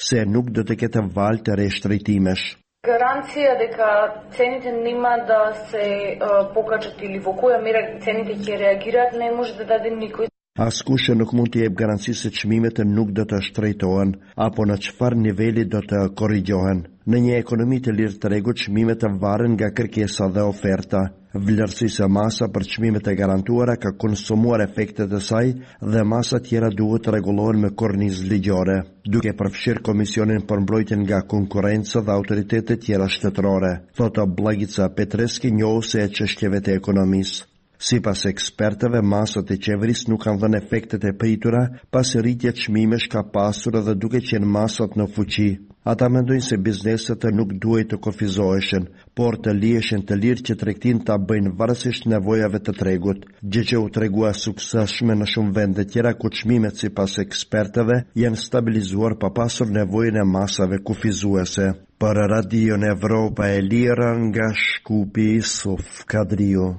se nuk do të ketë valë të reshtrejtimesh. Garancija дека цените нема да се покачат или во која мера цените ќе реагираат не може да даде никој. Askush nuk mund të jep garanci se çmimet nuk do të shtrejtohen apo në çfarë niveli do të korrigjohen. Në një ekonomi të lirë tregut, çmimet varen nga kërkesa dhe oferta. Vlerësisë e masa për çmimet e garantuara ka konsumuar efektet e saj dhe masa tjera duhet të rregullohen me kornizë ligjore, duke përfshirë Komisionin për mbrojtjen nga konkurrenca dhe autoritetet tjera shtetërore, thotë Blagica Petreski, njohëse e çështjeve të ekonomisë. Sipas ekspertëve, masat e qeverisë nuk kanë dhënë efektet e pritura pasi rritja e çmimesh ka pasur edhe duke qenë masat në fuqi. Ata mendojnë se bizneset nuk duhet të kufizoheshin, por të liheshin të lirë që tregtin ta bëjnë varësisht nevojave të tregut, gjë që u tregua suksesshme në shumë vende tjera ku çmimet sipas ekspertëve janë stabilizuar pa pasur nevojën e masave kufizuese. Për Radion Evropa e Lira nga Shkupi, Suf Kadriu.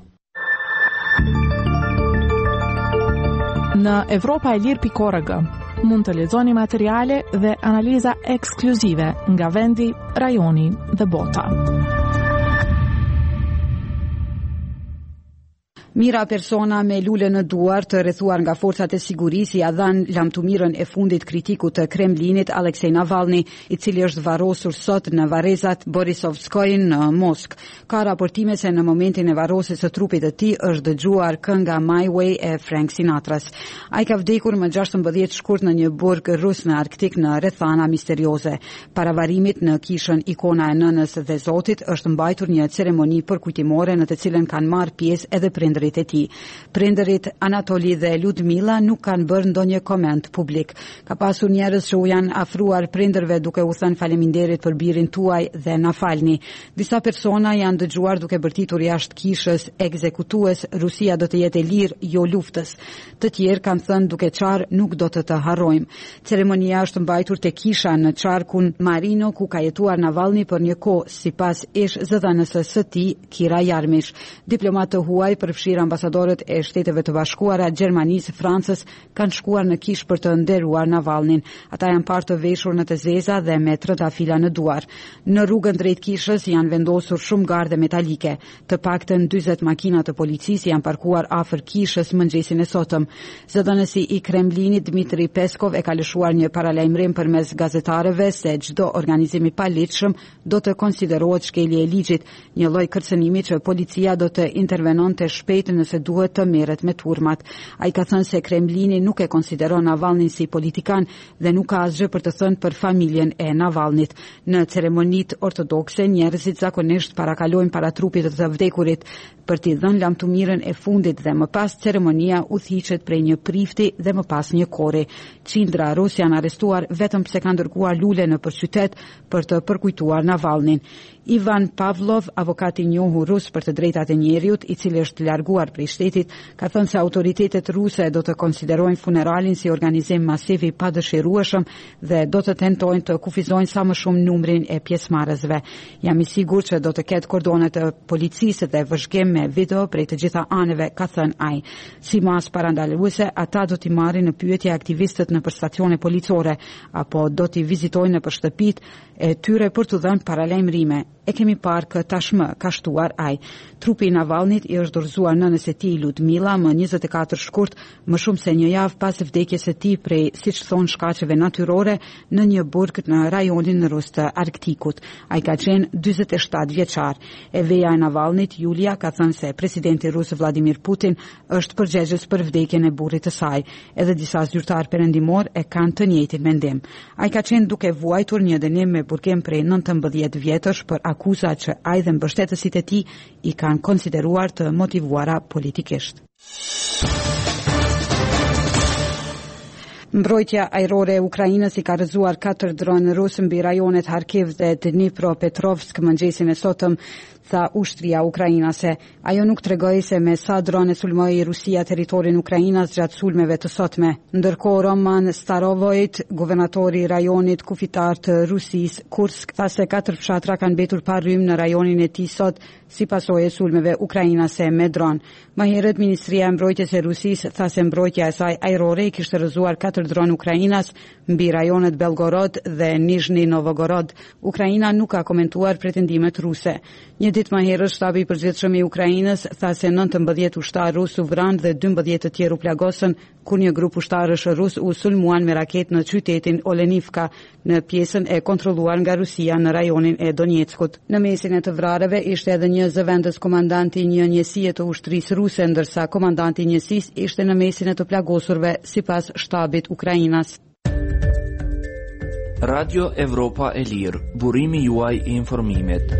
Në evropaelir.org mund të lexoni materiale dhe analiza ekskluzive nga vendi, rajoni dhe bota. Mira persona me lule në duar të rrethuar nga forcat e sigurisë ja dhan lamtumirën e fundit kritikut të Kremlinit Aleksej Navalny, i cili është varrosur sot në varrezat Borisovskoj në Moskë. Ka raportime se në momentin e varrosjes së trupit të tij është dëgjuar kënga My Way e Frank Sinatras. Ai ka vdekur më 16 shkurt në një burg rus në Arktik në rrethana misterioze. Para varrimit në kishën Ikona e Nënës dhe Zotit është mbajtur një ceremoni përkujtimore në të cilën kanë marrë pjesë edhe prindërit e tij. Prindërit Anatoli dhe Ludmila nuk kanë bërë ndonjë koment publik. Ka pasur njerëz që u janë afruar prindërve duke u thënë faleminderit për birin tuaj dhe na falni. Disa persona janë dëgjuar duke bërtitur jashtë kishës ekzekutues, Rusia do të jetë e lirë, jo luftës. Të tjerë kanë thënë duke qarë nuk do të harrojmë. Ceremonia është mbajtur te kisha në qarkun Marino ku ka jetuar Navalny për një kohë, sipas ish zëdhënësës së tij, Kira Jarmish. Diplomatë huaj përfshirë ambasadorët e Shteteve të Bashkuara, Gjermanisë, Francës kanë shkuar në kishë për të nderuar Navalnin. Ata janë parë të veshur në të zeza dhe me trëndafila në duar. Në rrugën drejt kishës janë vendosur shumë garde metalike. Të paktën 40 makina të policisë janë parkuar afër kishës mëngjesin e sotëm. Zëdhënësi i Kremlinit Dmitri Peskov e ka lëshuar një paralajmërim përmes gazetarëve se çdo organizim i paligjshëm do të konsiderohet shkelje e ligjit, një lloj kërcënimi që policia do të intervenonte shpejt nëse duhet të merret me turmat. Ai ka thënë se Kremlini nuk e konsideron Navalnin si politikan dhe nuk ka asgjë për të thënë për familjen e Navalnit. Në ceremonitë ortodokse, njerëzit zakonisht parakalojnë para trupit të vdekurit për t'i dhënë lamtumirën e fundit dhe më pas ceremonia udhëhiqet prej një prifti dhe më pas një kori. Qindra rus janë arrestuar vetëm pse kanë dërguar lule nëpër qytet për të përkujtuar Navalnin. Ivan Pavlov, avokat i njohur rus për të drejtat e njerëzit, i cili është larguar prej shtetit, ka thënë se autoritetet ruse do të konsiderojnë funeralin si organizim masiv i padëshirueshëm dhe do të tentojnë të kufizojnë sa më shumë numrin e pjesëmarrësve. Jam i sigurt që do të ketë kordone të policisë dhe vëzhgim me video prej të gjitha anëve, ka thënë ai. Si mas parandaluese, ata do t'i marrin në pyetje aktivistët nëpër stacione policore apo do t'i vizitojnë nëpër shtëpitë e tyre për t'u dhënë paralajmërime. E kemi parë këtë tashmë, ka shtuar ai. Trupi i Navalnit i është dorëzuar nënës së tij Ludmila më 24 shkurt, më shumë se një javë pas vdekjes së tij prej, siç thon, shkaqeve natyrore në një burg në rajonin rus të Arktikut. Ai ka qenë 47 vjeçar. Veja e Navalnit, Julia, ka thënë se presidenti rus Vladimir Putin është përgjegjës për vdekjen e burrit të saj. Edhe disa zyrtar perëndimor e kanë të njëjtin mendim. Ai ka qenë duke vuajtur një dënim me burgim prej 19 vjetësh për akuza që ai dhe mbështetësit e tij i kanë konsideruar të motivuara politikisht. Mbrojtja ajrore e Ukrainës i ka rrëzuar 4 dronë rusë mbi rajonet Kharkiv dhe Dnipropetrovsk mëngjesin e sotëm, tha ushtria ukrainase. Ajo nuk tregoi se me sa drone sulmoi Rusia territorin Ukrainas gjatë sulmeve të sotme. Ndërkohë Roman Starovojt, guvernatori i rajonit kufitar të Rusisë Kursk, tha se 4 fshatra kanë mbetur pa rrymë në rajonin e tij sot si pasojë e sulmeve ukrainase me dron. Më herët Ministria e Mbrojtjes e Rusisë tha se mbrojtja e saj ajrore i kishte rrëzuar 4 shërdron Ukrainas mbi rajonet Belgorod dhe Nizhny Novgorod. Ukraina nuk ka komentuar pretendimet ruse. Një ditë më herët, shtabi i përgjithshëm i Ukrainës tha se 19 ushtarë rus u vranë dhe 12 të tjerë u plagosën kur një grup ushtarësh rus u sulmuan me raketë në qytetin Olenivka, në pjesën e kontrolluar nga Rusia në rajonin e Donetskut. Në mesin e të vrarëve ishte edhe një zëvendës komandanti një njësie të ushtrisë ruse, ndërsa komandanti i njësisë ishte në mesin e të plagosurve sipas shtabit Ukrainas. Radio Evropa e Lirë, burimi juaj i informimit.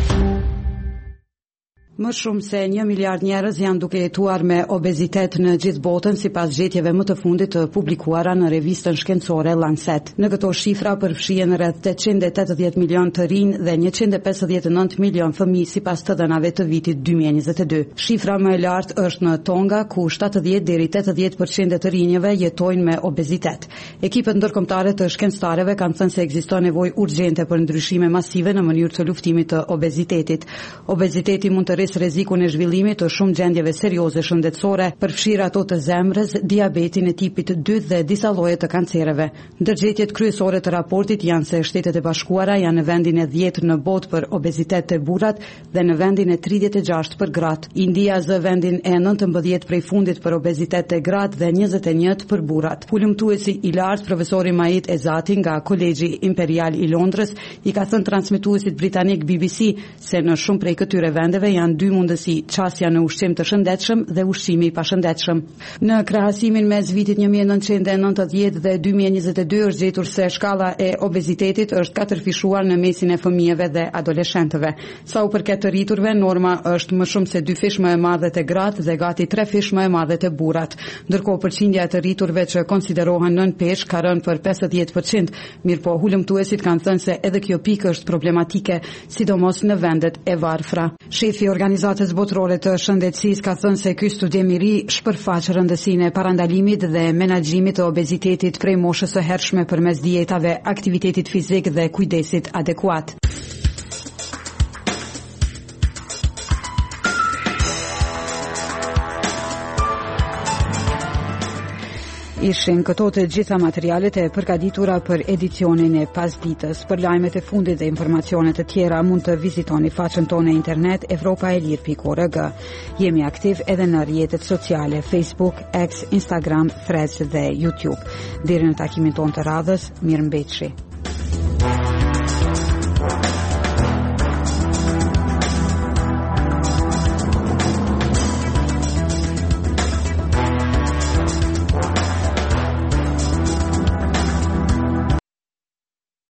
Më shumë se 1 miliard njerëz janë duke jetuar me obezitet në gjithë botën sipas gjetjeve më të fundit të publikuara në revistën shkencore Lancet. Në këto shifra përfshihen rreth 880 milion të rinj dhe 159 milion fëmijë sipas të dhënave të vitit 2022. Shifra më e lartë është në Tonga, ku 70 deri 80% të rinjve jetojnë me obezitet. Ekipet ndërkombëtare të shkencëtarëve kanë thënë se ekziston nevojë urgjente për ndryshime masive në mënyrë të luftimit të obezitetit. Obeziteti mund të rrezikun e zhvillimit të shumë gjendjeve serioze shëndetësore, përfshirë ato të zemrës, diabetin e tipit 2 dhe disa lloje të kancereve. Ndërgjetjet kryesore të raportit janë se Shtetet e Bashkuara janë në vendin e 10 në botë për obezitet të burrat dhe në vendin e 36 për gratë. India zë vendin e 19 prej fundit për obezitet të gratë dhe 21 për burrat. Hulumtuesi i lartë profesori Mait Ezati nga Kolegji Imperial i Londrës i ka thënë transmetuesit britanik BBC se në shumë prej këtyre vendeve janë dy mundësi, qasja në ushqim të shëndetshëm dhe ushqimi i pashëndetshëm. Në krahasimin mes vitit 1990 dhe 2022 është gjetur se shkalla e obezitetit është katërfishuar në mesin e fëmijëve dhe adoleshentëve. Sa u përket të rriturve, norma është më shumë se 2 fish më e madhe te gratë dhe gati 3 fish më e madhe te burrat. Ndërkohë përqindja e të rriturve që konsiderohen nën peshë ka rënë për 50%, mirëpo hulumtuesit kanë thënë se edhe kjo pikë është problematike, sidomos në vendet e varfra. Shefi Organizatës Botërore të Shëndetësisë ka thënë se ky studim i ri shpërfaq rëndësinë e parandalimit dhe menaxhimit të obezitetit prej moshës së hershme përmes dietave, aktivitetit fizik dhe kujdesit adekuat. Ishin këto të gjitha materialet e përgatitura për edicionin e pasditës. Për lajmet e fundit dhe informacionet të tjera mund të vizitoni faqen tonë e internet evropaelir.org. Jemi aktiv edhe në rrjetet sociale Facebook, X, Instagram, Threads dhe YouTube. Deri në takimin tonë të radhës, mirëmbëjtje.